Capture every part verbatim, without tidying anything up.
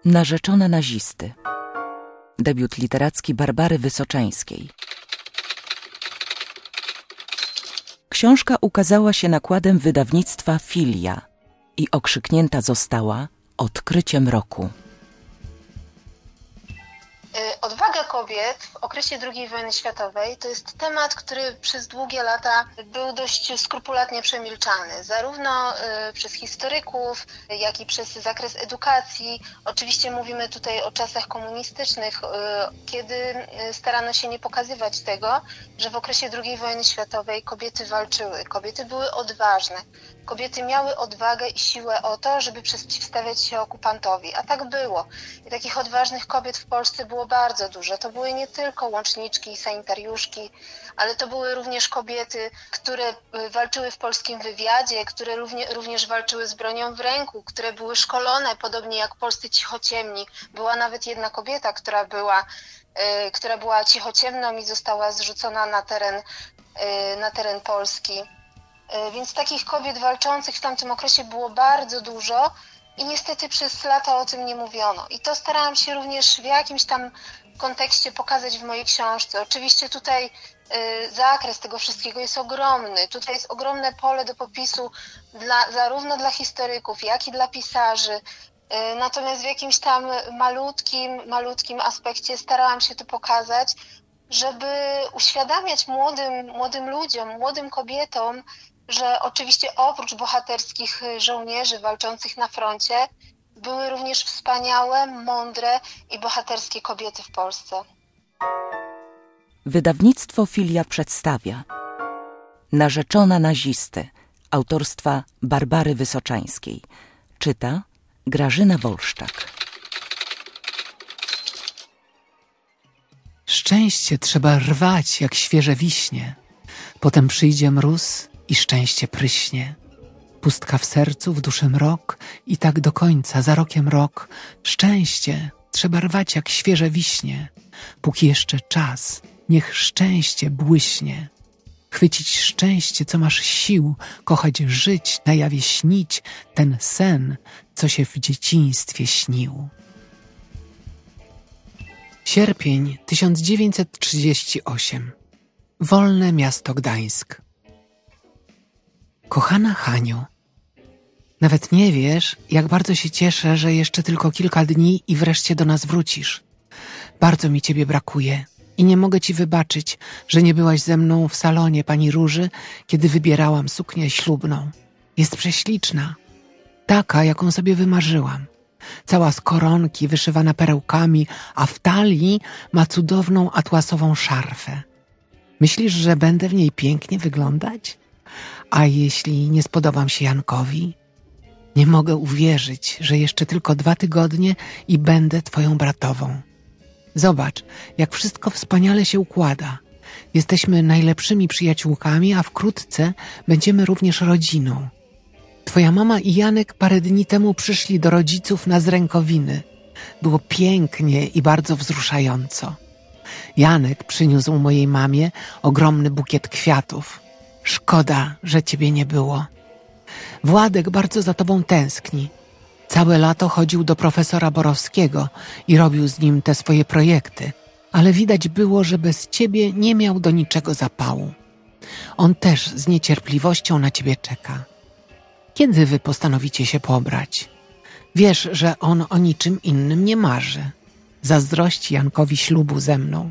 Narzeczona nazisty. Debiut literacki Barbary Wysoczańskiej. Książka ukazała się nakładem wydawnictwa Filia i okrzyknięta została odkryciem roku. Odwaga kobiet w okresie drugiej wojny światowej to jest temat, który przez długie lata był dość skrupulatnie przemilczany, zarówno przez historyków, jak i przez zakres edukacji. Oczywiście mówimy tutaj o czasach komunistycznych, kiedy starano się nie pokazywać tego, że w okresie drugiej wojny światowej kobiety walczyły, kobiety były odważne. Kobiety miały odwagę i siłę o to, żeby przeciwstawiać się okupantowi, a tak było. I takich odważnych kobiet w Polsce było bardzo dużo. To były nie tylko łączniczki i sanitariuszki, ale to były również kobiety, które walczyły w polskim wywiadzie, które również walczyły z bronią w ręku, które były szkolone, podobnie jak polscy cichociemni. Była nawet jedna kobieta, która była, która była cichociemną i została zrzucona na teren, na teren Polski. Więc takich kobiet walczących w tamtym okresie było bardzo dużo i niestety przez lata o tym nie mówiono. I to starałam się również w jakimś tam kontekście pokazać w mojej książce. Oczywiście tutaj y, zakres tego wszystkiego jest ogromny. Tutaj jest ogromne pole do popisu dla, zarówno dla historyków, jak i dla pisarzy. Y, natomiast w jakimś tam malutkim, malutkim aspekcie starałam się to pokazać, żeby uświadamiać młodym, młodym ludziom, młodym kobietom, że oczywiście oprócz bohaterskich żołnierzy walczących na froncie były również wspaniałe, mądre i bohaterskie kobiety w Polsce. Wydawnictwo Filia przedstawia Narzeczona nazisty autorstwa Barbary Wysoczańskiej. Czyta Grażyna Wolszczak. Szczęście trzeba rwać jak świeże wiśnie. Potem przyjdzie mróz i szczęście pryśnie. Pustka w sercu, w duszy mrok i tak do końca, za rokiem rok. Szczęście trzeba rwać jak świeże wiśnie. Póki jeszcze czas, niech szczęście błyśnie. Chwycić szczęście, co masz sił, kochać, żyć, na jawie śnić ten sen, co się w dzieciństwie śnił. Sierpień tysiąc dziewięćset trzydziesty ósmy. Wolne miasto Gdańsk. Kochana Haniu, nawet nie wiesz, jak bardzo się cieszę, że jeszcze tylko kilka dni i wreszcie do nas wrócisz. Bardzo mi ciebie brakuje i nie mogę ci wybaczyć, że nie byłaś ze mną w salonie pani Róży, kiedy wybierałam suknię ślubną. Jest prześliczna, taka, jaką sobie wymarzyłam. Cała z koronki, wyszywana perełkami, a w talii ma cudowną atłasową szarfę. Myślisz, że będę w niej pięknie wyglądać? A jeśli nie spodobam się Jankowi? Nie mogę uwierzyć, że jeszcze tylko dwa tygodnie i będę twoją bratową. Zobacz, jak wszystko wspaniale się układa. Jesteśmy najlepszymi przyjaciółkami, a wkrótce będziemy również rodziną. Twoja mama i Janek parę dni temu przyszli do rodziców na zrękowiny. Było pięknie i bardzo wzruszająco. Janek przyniósł mojej mamie ogromny bukiet kwiatów. Szkoda, że ciebie nie było. Władek bardzo za tobą tęskni. Całe lato chodził do profesora Borowskiego i robił z nim te swoje projekty, ale widać było, że bez ciebie nie miał do niczego zapału. On też z niecierpliwością na ciebie czeka. Kiedy wy postanowicie się pobrać? Wiesz, że on o niczym innym nie marzy. Zazdrości Jankowi ślubu ze mną.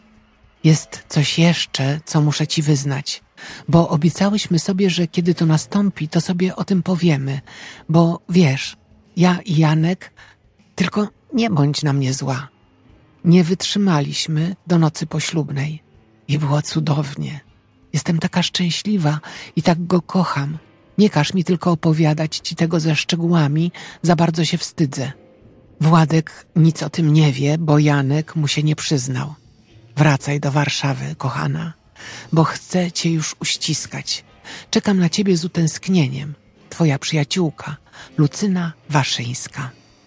Jest coś jeszcze, co muszę ci wyznać, bo obiecałyśmy sobie, że kiedy to nastąpi, to sobie o tym powiemy, bo wiesz, ja i Janek, tylko nie bądź na mnie zła. Nie wytrzymaliśmy do nocy poślubnej i było cudownie. Jestem taka szczęśliwa i tak go kocham. Nie każ mi tylko opowiadać ci tego ze szczegółami, za bardzo się wstydzę. Władek nic o tym nie wie, bo Janek mu się nie przyznał. Wracaj do Warszawy, kochana, bo chcę cię już uściskać. Czekam na ciebie z utęsknieniem. Twoja przyjaciółka, Lucyna Waszyńska.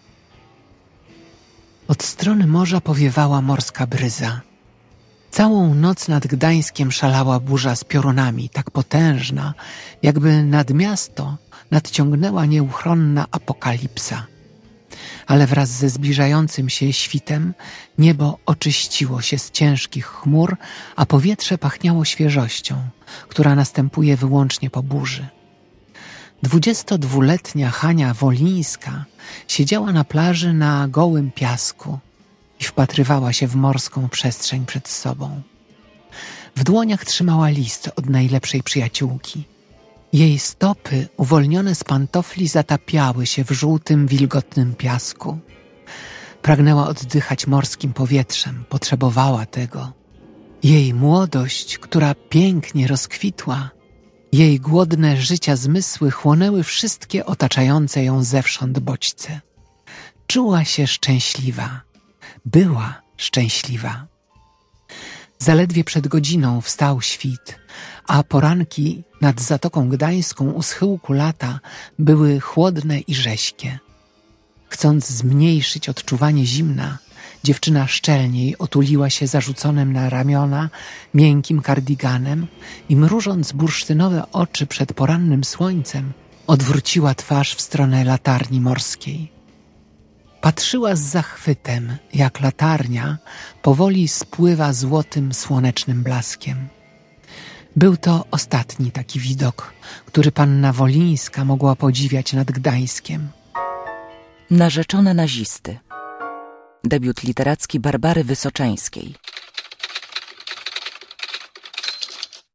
Od strony morza powiewała morska bryza. Całą noc nad Gdańskiem szalała burza z piorunami, tak potężna, jakby nad miasto nadciągnęła nieuchronna apokalipsa. ale wraz ze zbliżającym się świtem niebo oczyściło się z ciężkich chmur, a powietrze pachniało świeżością, która następuje wyłącznie po burzy. Dwudziestodwuletnia Hania Wolińska siedziała na plaży na gołym piasku i wpatrywała się w morską przestrzeń przed sobą. W dłoniach trzymała list od najlepszej przyjaciółki. Jej stopy, uwolnione z pantofli, zatapiały się w żółtym, wilgotnym piasku. Pragnęła oddychać morskim powietrzem, potrzebowała tego. Jej młodość, która pięknie rozkwitła, jej głodne życia zmysły chłonęły wszystkie otaczające ją zewsząd bodźce. Czuła się szczęśliwa. Była szczęśliwa. Zaledwie przed godziną wstał świt, a poranki nad Zatoką Gdańską u schyłku lata były chłodne i rześkie. Chcąc zmniejszyć odczuwanie zimna, dziewczyna szczelniej otuliła się zarzuconym na ramiona miękkim kardiganem i mrużąc bursztynowe oczy przed porannym słońcem, odwróciła twarz w stronę latarni morskiej. Patrzyła z zachwytem, jak latarnia powoli spływa złotym, słonecznym blaskiem. Był to ostatni taki widok, który panna Wolińska mogła podziwiać nad Gdańskiem. Narzeczona nazisty. Debiut literacki Barbary Wysoczańskiej.